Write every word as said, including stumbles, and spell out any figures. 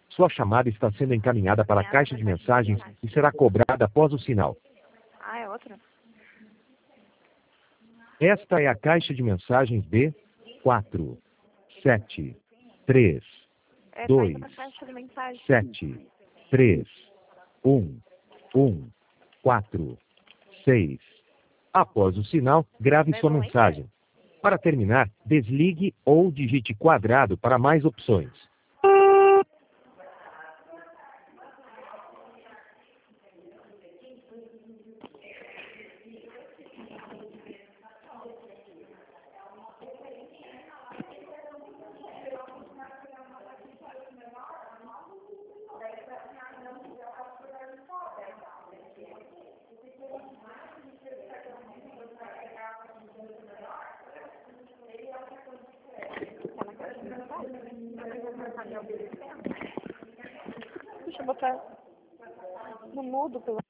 Sua chamada está sendo encaminhada para a caixa de mensagens e será cobrada após o sinal. Ah, é outra? Esta é a caixa de mensagens de quatro, sete, três, É, tá dois, indo pra caixa de mensagem. sete, três, um, um, quatro, seis. Após o sinal, grave sua mensagem. Para terminar, desligue ou digite quadrado para mais opções. Deixa eu botar no mudo, pelo